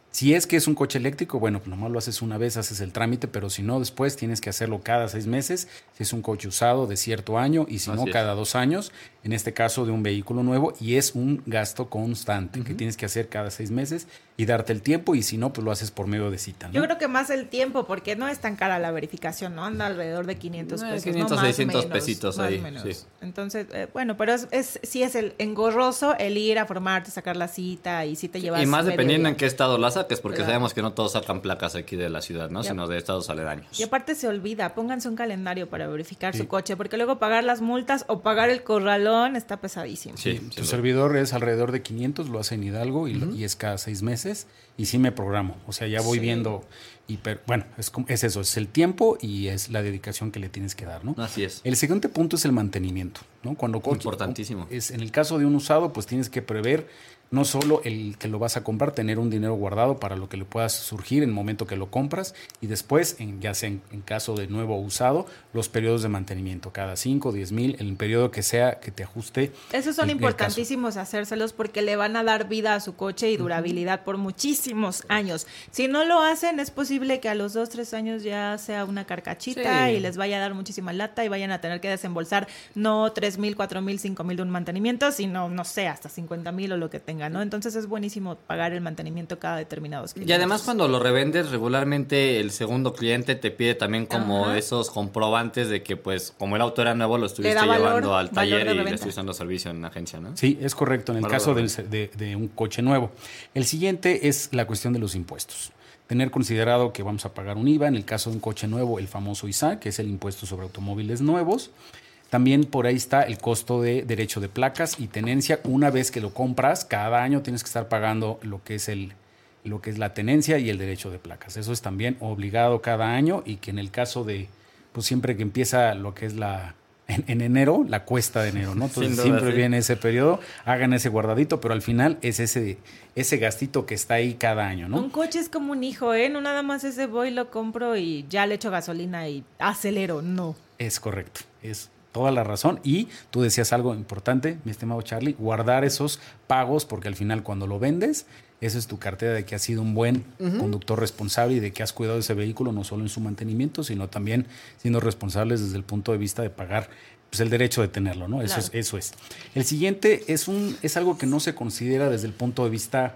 Si es que es un coche eléctrico, bueno, pues nomás lo haces una vez, haces el trámite, pero si no, después tienes que hacerlo cada seis meses, si es un coche usado de cierto año, y si Así no, es. cada dos años, en este caso de un vehículo nuevo, y es un gasto constante uh-huh. que tienes que hacer cada seis meses y darte el tiempo, y si no, pues lo haces por medio de cita, ¿no? Yo creo que más el tiempo, porque no es tan cara la verificación, ¿no? Anda alrededor de quinientos pesos, quinientos, ¿no? Más seiscientos menos, pesitos más ahí. menos. Sí. Entonces, eh, bueno, pero es, es sí es el engorroso el ir a formarte, sacar la cita, y si te llevas Y más medio dependiendo día. en qué estado la saques, porque Claro. sabemos que no todos sacan placas aquí de la ciudad, ¿no? Yep. Sino de estados aledaños. Y aparte se olvida, pónganse un calendario para verificar Sí. su coche, porque luego pagar las multas o pagar el corralón está pesadísimo. Sí, Tu sin duda. servidor es alrededor de quinientos, lo hace en Hidalgo y, lo- y es cada seis meses y sí me programo, o sea, ya voy Sí. viendo y per- bueno, es, como- es eso, es el tiempo y es la dedicación que le tienes que dar, ¿no? Así es. El siguiente punto es el mantenimiento, ¿no? Cuando coche- Importantísimo. Es en el caso de un usado, pues tienes que prever no solo el que lo vas a comprar, tener un dinero guardado para lo que le puedas surgir en el momento que lo compras y después, en, ya sea en, en caso de nuevo o usado, los periodos de mantenimiento, cada cinco, diez mil, el periodo que sea que te ajuste. Esos son el- el importantísimos hacérselos porque le van a dar vida a su coche y durabilidad por muchísimos años. Si no lo hacen, es posible que a los dos, tres años ya sea una carcachita Sí. y les vaya a dar muchísima lata y vayan a tener que desembolsar no tres mil, cuatro mil, cinco mil de un mantenimiento, sino, no sé, hasta cincuenta mil o lo que tengan, ¿no? Entonces es buenísimo pagar el mantenimiento cada determinados Y kilómetros. además cuando lo revendes regularmente el segundo cliente te pide también como Ajá. esos comprobantes de que pues como el auto era nuevo lo estuviste da valor, llevando al valor taller de y le reventa. estuviste dando servicio en la agencia, ¿no? Sí, es correcto, en el Valor caso de del- de, de un coche nuevo. El siguiente es la cuestión de los impuestos. Tener considerado que vamos a pagar un I V A, en el caso de un coche nuevo, el famoso I S A, que es el impuesto sobre automóviles nuevos. También por ahí está el costo de derecho de placas y tenencia. Una vez que lo compras, cada año tienes que estar pagando lo que es el lo que es la tenencia y el derecho de placas. Eso es también obligado cada año y que en el caso de, pues siempre que empieza lo que es la en, en enero, la cuesta de enero, ¿no? Entonces Sin duda, siempre sí. viene ese periodo, hagan ese guardadito, pero al final es ese ese gastito que está ahí cada año, ¿no? Un coche es como un hijo, ¿eh? No nada más ese voy, lo compro y ya le echo gasolina y acelero, no. Es correcto, es toda la razón. Y tú decías algo importante, mi estimado Charlie, guardar esos pagos, porque al final cuando lo vendes, eso es tu cartera de que has sido un buen uh-huh. conductor responsable y de que has cuidado ese vehículo no solo en su mantenimiento, sino también siendo responsables desde el punto de vista de pagar pues, el derecho de tenerlo, ¿no? Eso, claro. es, eso es. El siguiente es, un, es algo que no se considera desde el punto de vista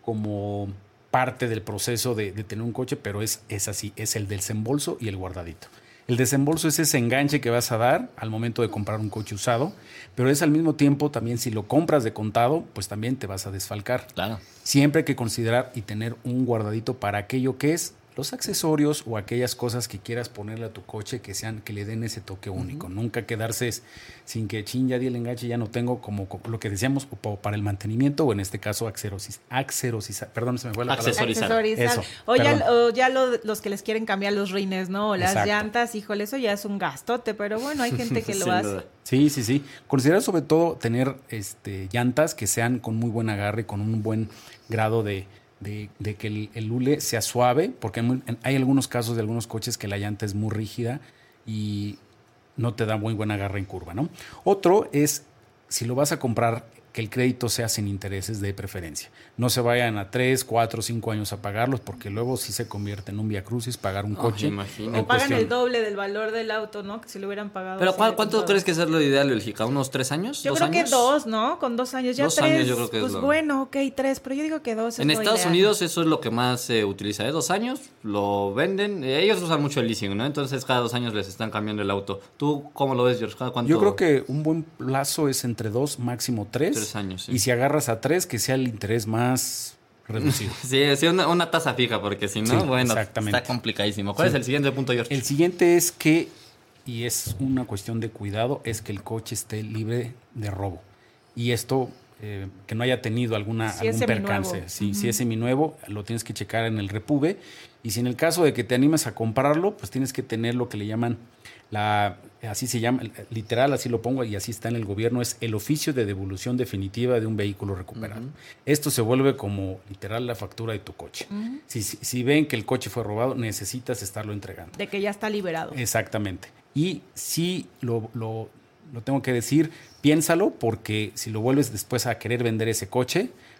como parte del proceso de, de tener un coche, pero es, es así, es el del desembolso y el guardadito. El desembolso es ese enganche que vas a dar al momento de comprar un coche usado, pero es al mismo tiempo también si lo compras de contado, pues también te vas a desfalcar. Claro. Siempre hay que considerar y tener un guardadito para aquello que es los accesorios o aquellas cosas que quieras ponerle a tu coche que sean que le den ese toque único. Uh-huh. Nunca quedarse sin que chin, ya di el enganche, ya no tengo como, como lo que decíamos o para el mantenimiento o en este caso accerosis, accerosis, perdón, se me fue la palabra. Accesorizar. Accesorizar. Eso, o ya, perdón. o ya lo, los que les quieren cambiar los rines, ¿no? O las Exacto. llantas, híjole, eso ya es un gastote, pero bueno, hay gente que lo Sin hace. duda. Sí, sí, sí. Considerar sobre todo tener este, llantas que sean con muy buen agarre, con un buen grado de, de, de que el, el hule sea suave, porque hay, hay algunos casos de algunos coches que la llanta es muy rígida y no te da muy buen agarre en curva, ¿no? Otro es, si lo vas a comprar, que el crédito sea sin intereses de preferencia. No se vayan a tres, cuatro, cinco años a pagarlos, porque luego sí se convierte en un viacrucis pagar un coche. Oh, imagino. O pagan el doble del valor del auto, ¿no? Que si lo hubieran pagado. Pero así ¿cuál, de ¿cuánto contado. crees que es lo ideal, Bélgica? ¿Unos tres años? Yo ¿Dos creo años? que dos, ¿no? Con dos años. Ya Dos tres, años yo creo que es pues lo- bueno, ok, tres, pero yo digo que dos es En lo Estados ideal. Unidos eso es lo que más se utiliza, ¿eh? Dos años, lo venden. Eh, ellos usan mucho el leasing, ¿no? Entonces cada dos años les están cambiando el auto. ¿Tú cómo lo ves, George? ¿Cada cuánto? Yo creo que un buen plazo es entre dos, máximo tres. Tres años, sí. Y si agarras a tres, que sea el interés más reducido. Sí, sí, una, una tasa fija, porque si no, Sí, bueno, exactamente. está complicadísimo. ¿Cuál Sí. es el siguiente punto, George? El siguiente es que, y es una cuestión de cuidado, es que el coche esté libre de robo. Y esto, eh, que no haya tenido alguna, Si es algún seminuevo. percance. Si, Ujú. si es seminuevo, lo tienes que checar en el Repube. Y si en el caso de que te animes a comprarlo, pues tienes que tener lo que le llaman la, así se llama, literal, así lo pongo y así está en el gobierno, es el oficio de devolución definitiva de un vehículo recuperado. Uh-huh. Esto se vuelve como literal la factura de tu coche. Uh-huh. Si, si, si ven que el coche fue robado, necesitas estarlo entregando. De que ya está liberado. Exactamente. Y si lo, lo, lo tengo que decir, piénsalo, porque si lo vuelves después a querer vender ese coche,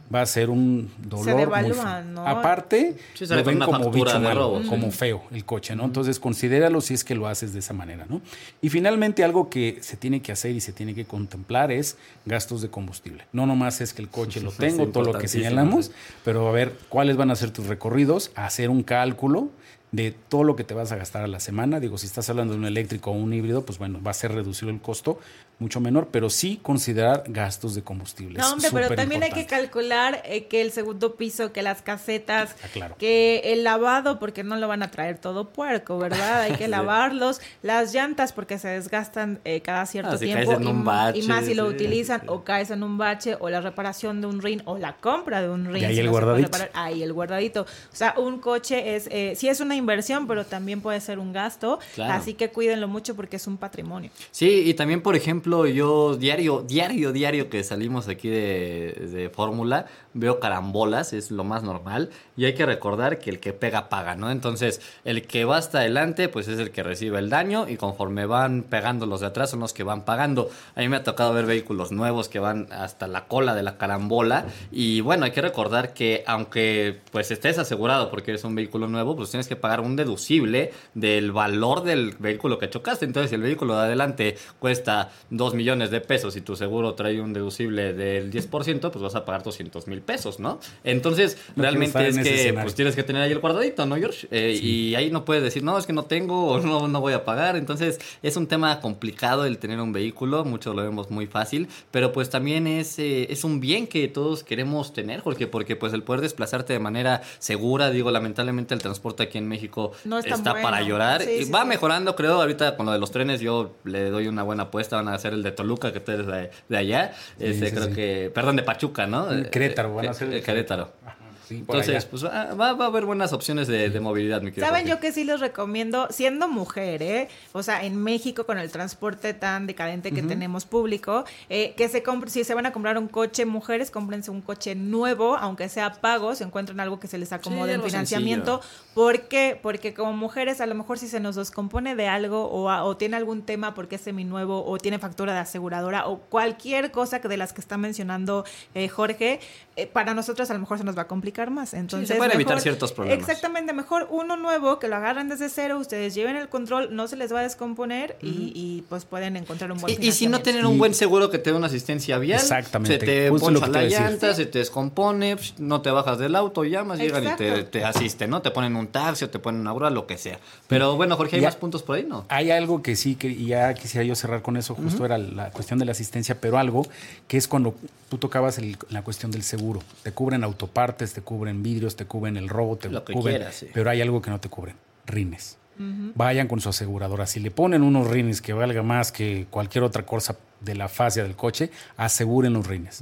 va a ser un dolor se devalúa, muy feo. ¿no? Aparte, Sí, se lo le pone ven una como factura bicho de malo, robo. como feo el coche, ¿no? Entonces, considéralo si es que lo haces de esa manera, ¿no? Y finalmente, algo que se tiene que hacer y se tiene que contemplar es gastos de combustible. No nomás es que el coche lo tengo, Es todo lo que importantísimo, señalamos, sí. pero a ver cuáles van a ser tus recorridos, hacer un cálculo de todo lo que te vas a gastar a la semana. Digo, si estás hablando de un eléctrico o un híbrido, pues bueno, va a ser reducido el costo mucho menor, pero sí considerar gastos de combustible. No, hombre, pero Súper también hay importante. que calcular eh, que el segundo piso, que las casetas, Ah, claro. que el lavado, porque no lo van a traer todo puerco, ¿verdad? Hay que lavarlos. Las llantas, porque se desgastan eh, cada cierto Ah, si tiempo. caes en y, un bache, y más si lo sí, utilizan, sí. o caes en un bache, o la reparación de un rin, o la compra de un rin. Y ahí si el no se puede guardadito. reparar, ahí el guardadito. O sea, un coche es, eh, sí es una inversión, pero también puede ser un gasto. Claro. Así que cuídenlo mucho porque es un patrimonio. Sí, y también, por ejemplo, yo diario, diario, diario que salimos aquí de, de Fórmula, veo carambolas, es lo más normal, y hay que recordar que el que pega paga, ¿no? Entonces, el que va hasta adelante, pues es el que recibe el daño, y conforme van pegando los de atrás son los que van pagando. A mí me ha tocado ver vehículos nuevos que van hasta la cola de la carambola, y bueno, hay que recordar que aunque pues estés asegurado porque eres un vehículo nuevo, pues tienes que pagar un deducible del valor del vehículo que chocaste. Entonces, si el vehículo de adelante cuesta dos millones de pesos y tu seguro trae un deducible del diez por ciento, pues vas a pagar doscientos mil pesos, ¿no? Entonces, No realmente quiero es estar en ese que escenario. pues tienes que tener ahí el guardadito, ¿no, George? Eh, Sí. Y ahí no puedes decir, no, es que no tengo o no, no voy a pagar. Entonces, es un tema complicado el tener un vehículo, muchos lo vemos muy fácil, pero pues también es, eh, es un bien que todos queremos tener, Jorge, porque pues el poder desplazarte de manera segura, digo, lamentablemente el transporte aquí en México No es tan está bueno. para llorar. Sí, Y sí, va sí. mejorando, creo, ahorita con lo de los trenes yo le doy una buena apuesta, van a hacer el de Toluca, que tú eres de, de allá, este sí, creo sí. que, perdón, de Pachuca, ¿no? Querétaro, van a Eh, hacer el eh, Querétaro. Ajá, sí, por Entonces, allá. pues va, va- va a haber buenas opciones de, de movilidad, mi querido ¿Saben Jorge. yo que sí les recomiendo, siendo mujer, eh? O sea, en México con el transporte tan decadente que tenemos público, eh, que se compre, si se van a comprar un coche, mujeres, cómprense un coche nuevo, aunque sea pago, se encuentran algo que se les acomode Sí, en algo financiamiento. ¿Por qué? Porque como mujeres, a lo mejor si se nos descompone de algo o, a- o tiene algún tema porque es seminuevo o tiene factura de aseguradora o cualquier cosa que de las que está mencionando eh, Jorge, eh, para nosotros a lo mejor se nos va a complicar más. Entonces, pueden evitar mejor- ciertos problemas. Exactamente, mejor uno nuevo que lo agarran desde cero, ustedes lleven el control, no se les va a descomponer y, y, pues pueden encontrar un buen Y, y si no financiamiento. tienen un buen seguro que te dé una asistencia vial, Exactamente, se te justo lo poncha que te la iba a decir. llanta, se te descompone, psh, no te bajas del auto, llamas, llegan y te, Exacto. te asisten, ¿no? Te ponen un taxi o te ponen una grúa, lo que sea. Pero bueno, Jorge, ¿hay Ya- más puntos por ahí, no? Hay algo que sí, que y ya quisiera yo cerrar con eso, justo era la cuestión de la asistencia, pero algo que es cuando tú tocabas el- la cuestión del seguro. Te cubren autopartes, te cubren vidrios, te cubren el robo, te Lo que cubren, quieras, sí. pero hay algo que no te cubren, rines. Vayan con su aseguradora. Si le ponen unos rines que valga más que cualquier otra cosa de la fascia del coche, aseguren los rines.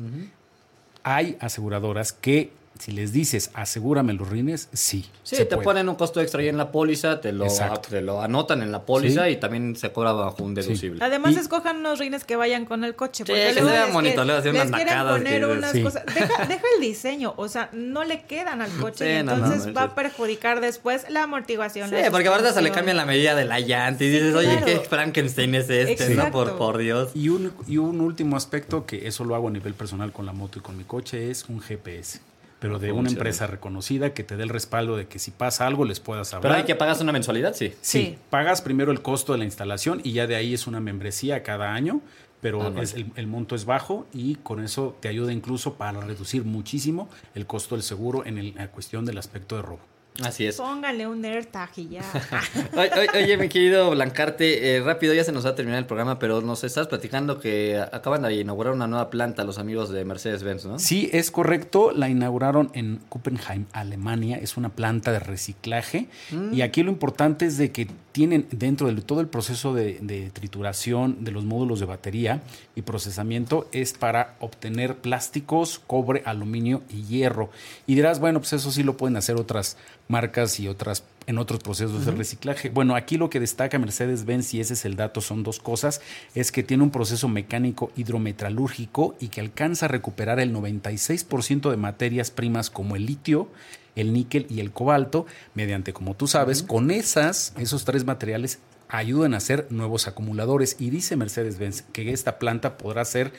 Hay aseguradoras que si les dices asegúrame los rines, sí. Sí, se te puede. ponen un costo extra ahí en la póliza, te lo, Exacto. te lo anotan en la póliza Sí. y también se cobra bajo un deducible. Además, Y- escojan unos rines que vayan con el coche. Sí, Porque que luego se vean les bonitos, quieren- luego hacen les unas quieren nacadas poner que- unas Sí. cosas. Deja, deja el diseño, o sea, no le quedan al coche Sí, y no, no, entonces no, va sí. a perjudicar después la amortiguación. Sí, la porque ahorita se le suspensión. cambia la medida de la llanta y dices, oye, claro. ¿qué Frankenstein es este? ¿No? Por, Exacto. por Dios. Y un, y un último aspecto, que eso lo hago a nivel personal con la moto y con mi coche, es un G P S. Pero de una Funciona. empresa reconocida que te dé el respaldo de que si pasa algo les puedas hablar. Pero hay que pagar una mensualidad, sí. Sí, Sí. pagas primero el costo de la instalación y ya de ahí es una membresía cada año, pero Ah, no. es, el, el monto es bajo y con eso te ayuda incluso para reducir muchísimo el costo del seguro en el- la cuestión del aspecto de robo. Así es. Pónganle un AirTag y ya. Oye, oye, oye, mi querido Blancarte, eh, rápido ya se nos va a terminar el programa, pero nos estás platicando que acaban de inaugurar una nueva planta los amigos de Mercedes-Benz, ¿no? Sí, es correcto. La inauguraron en Kuppenheim, Alemania. Es una planta de reciclaje. Y aquí lo importante es de que tienen dentro de todo el proceso de, de trituración de los módulos de batería y procesamiento es para obtener plásticos, cobre, aluminio y hierro. Y dirás, bueno, pues eso sí lo pueden hacer otras marcas y otras en otros procesos de reciclaje. Bueno, aquí lo que destaca Mercedes-Benz, y ese es el dato, son dos cosas, es que tiene un proceso mecánico hidrometalúrgico y que alcanza a recuperar el noventa y seis por ciento de materias primas como el litio, el níquel y el cobalto, mediante, como tú sabes, con esas, esos tres materiales ayudan a hacer nuevos acumuladores. Y dice Mercedes-Benz que esta planta podrá ser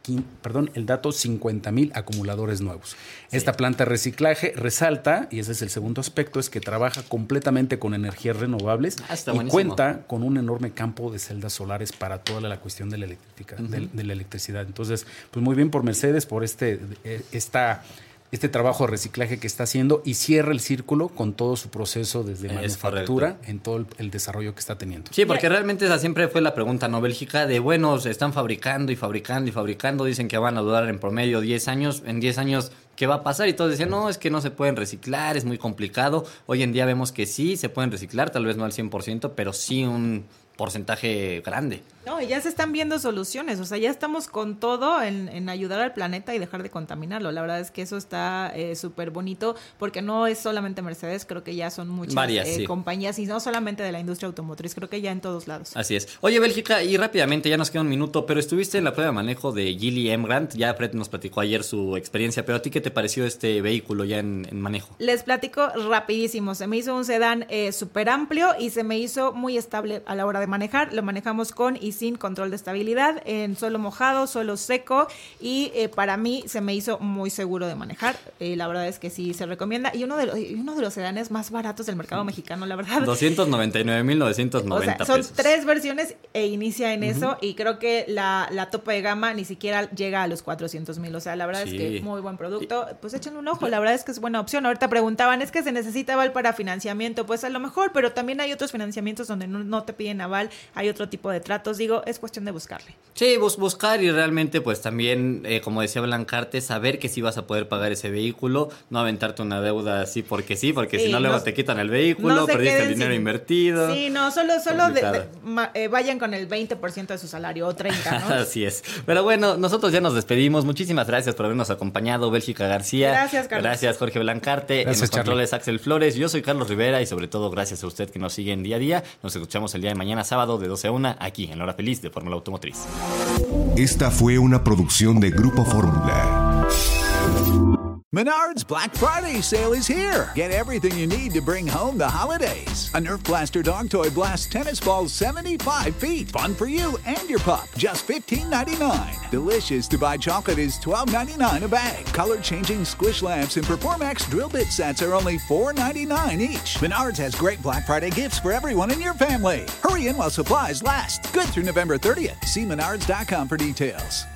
perdón, el dato cincuenta mil acumuladores nuevos. Sí. Esta planta de reciclaje resalta, y ese es el segundo aspecto, es que trabaja completamente con energías renovables ah, y buenísimo. Cuenta con un enorme campo de celdas solares para toda la, la cuestión de la, eléctrica, uh-huh. de, de la electricidad. Entonces, pues muy bien por Mercedes, por este, esta... este trabajo de reciclaje que está haciendo y cierra el círculo con todo su proceso desde es manufactura correcto. En todo el, el desarrollo que está teniendo. Sí, porque realmente esa siempre fue la pregunta, ¿no? Bélgica, de bueno, se están fabricando y fabricando y fabricando, dicen que van a durar en promedio diez años, en diez años, ¿qué va a pasar? Y todos decían, no, es que no se pueden reciclar, es muy complicado. Hoy en día vemos que sí se pueden reciclar, tal vez no al cien por ciento, pero sí un porcentaje grande. No, y ya se están viendo soluciones, o sea, ya estamos con todo en, en ayudar al planeta y dejar de contaminarlo. La verdad es que eso está eh, súper bonito, porque no es solamente Mercedes, creo que ya son muchas Varias, eh, sí. compañías, y no solamente de la industria automotriz, creo que ya en todos lados. Así es. Oye, Bélgica, y rápidamente, ya nos queda un minuto, pero estuviste en la prueba de manejo de Geely Emgrand, ya Fred nos platicó ayer su experiencia, pero ¿a ti qué te pareció este vehículo ya en, en manejo? Les platico rapidísimo, se me hizo un sedán eh, súper amplio y se me hizo muy estable a la hora de manejar. Lo manejamos con y sin control de estabilidad, en suelo mojado, suelo seco, y eh, para mí se me hizo muy seguro de manejar. Eh, la verdad es que sí se recomienda, y uno de los, uno de los sedanes más baratos del mercado mexicano, la verdad. doscientos noventa y nueve mil novecientos noventa o sea, son pesos. tres versiones e inicia en uh-huh. eso, y creo que la, la tope de gama ni siquiera llega a los cuatrocientos mil. O sea, la verdad sí. es que muy buen producto. Pues échenle un ojo, la verdad es que es buena opción. Ahorita preguntaban, es que se necesita aval para financiamiento. Pues a lo mejor, pero también hay otros financiamientos donde no, no te piden aval, hay otro tipo de tratos. Digo, es cuestión de buscarle. Sí, bus- buscar y realmente pues también, eh, como decía Blancarte, saber que sí vas a poder pagar ese vehículo, no aventarte una deuda así porque sí, porque sí, si no, no luego te quitan el vehículo, no perdiste el dinero sin... invertido. Sí, no, solo, solo de, de, ma, eh, vayan con el veinte por ciento de su salario o treinta por ciento, ¿no? Así es. Pero bueno, nosotros ya nos despedimos. Muchísimas gracias por habernos acompañado, Bélgica García. Gracias, Carlos. Gracias, Jorge Blancarte. Gracias, en los Charlie. Controles, Axel Flores. Yo soy Carlos Rivera y sobre todo gracias a usted que nos sigue en día a día. Nos escuchamos el día de mañana, sábado, de doce a una, aquí en La Hora Feliz de Fórmula Automotriz. Esta fue una producción de Grupo Fórmula. Menards Black Friday sale is here. Get everything you need to bring home the holidays. A Nerf Blaster dog toy blasts tennis balls seventy-five feet. Fun for you and your pup. Just fifteen ninety-nine. Delicious to buy chocolate is twelve ninety-nine a bag. Color-changing squish lamps and Performax drill bit sets are only four ninety-nine each. Menards has great Black Friday gifts for everyone in your family. Hurry in while supplies last. Good through November thirtieth. See menards dot com for details.